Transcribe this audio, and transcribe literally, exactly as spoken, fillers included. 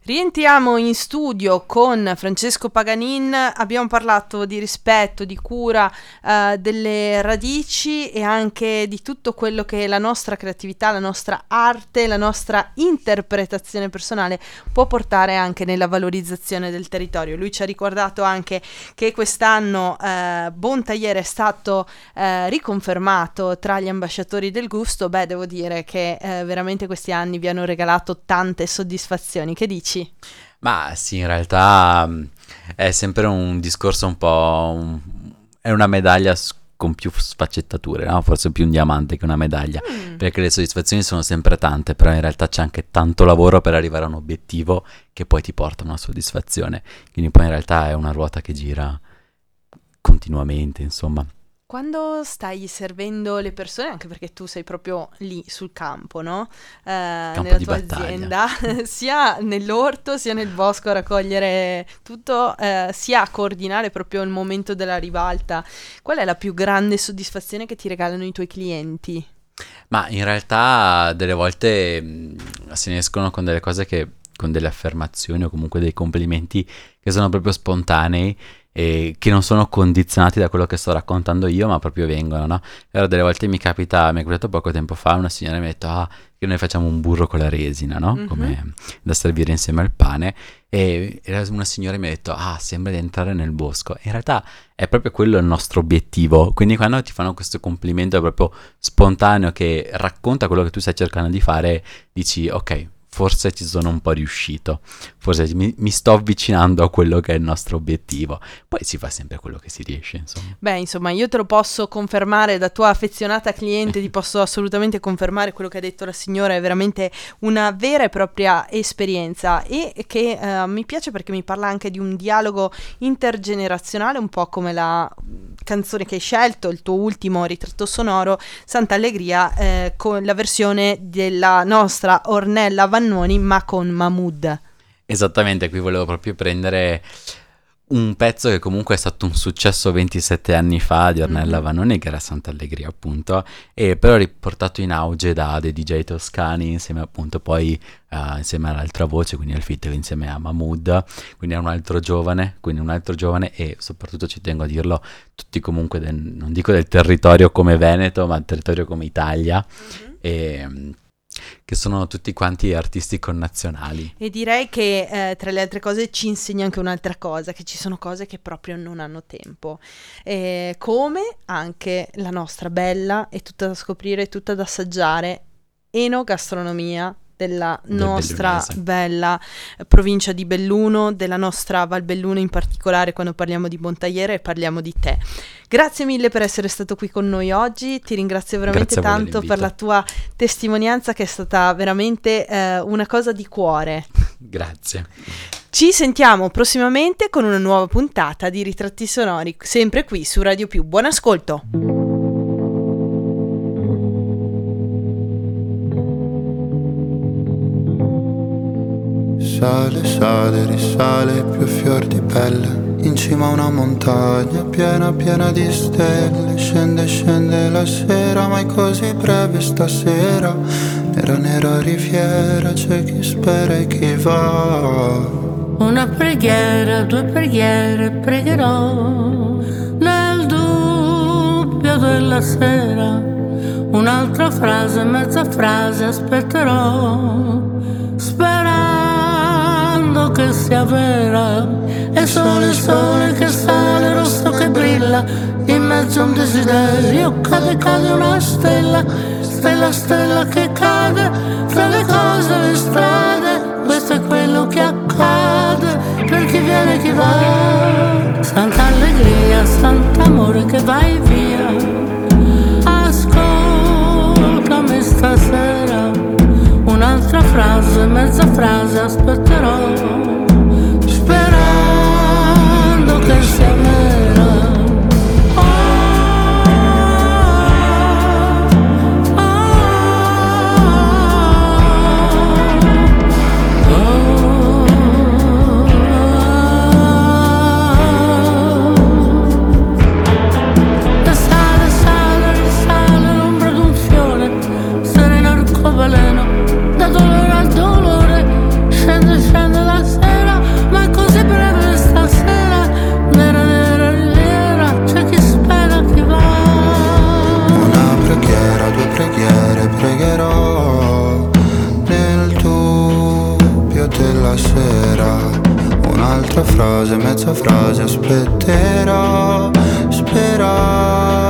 Rientriamo in studio con Francesco Paganin, abbiamo parlato di rispetto, di cura eh, delle radici e anche di tutto quello che la nostra creatività, la nostra arte, la nostra interpretazione personale può portare anche nella valorizzazione del territorio. Lui ci ha ricordato anche che quest'anno eh, Bontagliere è stato eh, riconfermato tra gli ambasciatori del gusto. Beh, devo dire che eh, veramente questi anni vi hanno regalato tante soddisfazioni. Che dici? Ma sì, in realtà mh, è sempre un discorso un po'... un- è una medaglia s- con più sfaccettature, no? Forse più un diamante che una medaglia, Mm. perché le soddisfazioni sono sempre tante, però in realtà c'è anche tanto lavoro per arrivare a un obiettivo che poi ti porta a una soddisfazione. Quindi poi in realtà è una ruota che gira continuamente, insomma. Quando stai servendo le persone, anche perché tu sei proprio lì sul campo, no? Eh, nella di tua battaglia. azienda, sia nell'orto sia nel bosco a raccogliere tutto, eh, sia a coordinare proprio il momento della ribalta. Qual è la più grande soddisfazione che ti regalano i tuoi clienti? Ma in realtà delle volte mh, se ne escono con delle cose che, con delle affermazioni o comunque dei complimenti che sono proprio spontanei e che non sono condizionati da quello che sto raccontando io, ma proprio vengono, no? E allora delle volte mi capita, mi è capitato poco tempo fa, una signora mi ha detto, ah, che noi facciamo un burro con la resina, no? Mhm. Come da servire insieme al pane. E era una signora mi ha detto, ah, sembra di entrare nel bosco. In realtà è proprio quello il nostro obiettivo. Quindi quando ti fanno questo complimento è proprio spontaneo che racconta quello che tu stai cercando di fare, dici, ok, forse ci sono un po' riuscito, forse mi, mi sto avvicinando a quello che è il nostro obiettivo. Poi si fa sempre quello che si riesce, insomma. Beh, insomma, io te lo posso confermare da tua affezionata cliente, ti posso assolutamente confermare quello che ha detto la signora, è veramente una vera e propria esperienza e che eh, mi piace perché mi parla anche di un dialogo intergenerazionale, un po' come la canzone che hai scelto, il tuo ultimo ritratto sonoro, Santa Allegria, eh, con la versione della nostra Ornella Vannoni, ma con Mahmood. Esattamente, qui volevo proprio prendere un pezzo che comunque è stato un successo ventisette anni fa di Ornella Mhm. Vanoni, che era Santa Allegria appunto, e però riportato in auge da dei D J toscani insieme appunto poi eh, insieme all'altra voce, quindi al feat insieme a Mahmood, quindi è un altro giovane, quindi un altro giovane e soprattutto ci tengo a dirlo, tutti comunque del- non dico del territorio come Veneto, ma del territorio come Italia, Mhm. e, mm, che sono tutti quanti artisti connazionali. E direi che eh, tra le altre cose ci insegna anche un'altra cosa, che ci sono cose che proprio non hanno tempo, Eh, come anche la nostra bella e tutta da scoprire, tutta da assaggiare, enogastronomia della Del nostra bellunese. bella eh, provincia di Belluno, della nostra Val Belluno in particolare quando parliamo di Bontagliere e parliamo di te. Grazie mille per essere stato qui con noi oggi, ti ringrazio veramente Grazie a voi tanto per dell'invito. la tua testimonianza che è stata veramente eh, una cosa di cuore. Grazie. Ci sentiamo prossimamente con una nuova puntata di Ritratti Sonori, sempre qui su Radio Più. Buon ascolto! Sale, sale, risale più fior di pelle, in cima a una montagna piena, piena di stelle. Scende, scende la sera, ma è così breve stasera. Nera, nera riviera, c'è chi spera e chi va. Una preghiera, due preghiere, pregherò nel dubbio della sera. Un'altra frase, mezza frase, aspetterò, sperando che sia vera. E sole, sole che sale, rosso che brilla, in mezzo a un desiderio cade, cade una stella. Stella, stella che cade, fra le cose, le strade. Questo è quello che accade per chi viene e chi va. Santa Allegria, sant'amore che vai via. Ascoltami stasera, un'altra frase, mezza frase, aspetterò, sperando che sia vera. Oh, oh, oh, oh. E sale, sale, risale l'ombra d'un fiore, sereno arcobaleno, da dolore al dolore, scende, scende la la sera. Un'altra frase, mezza frase, aspetterò, spera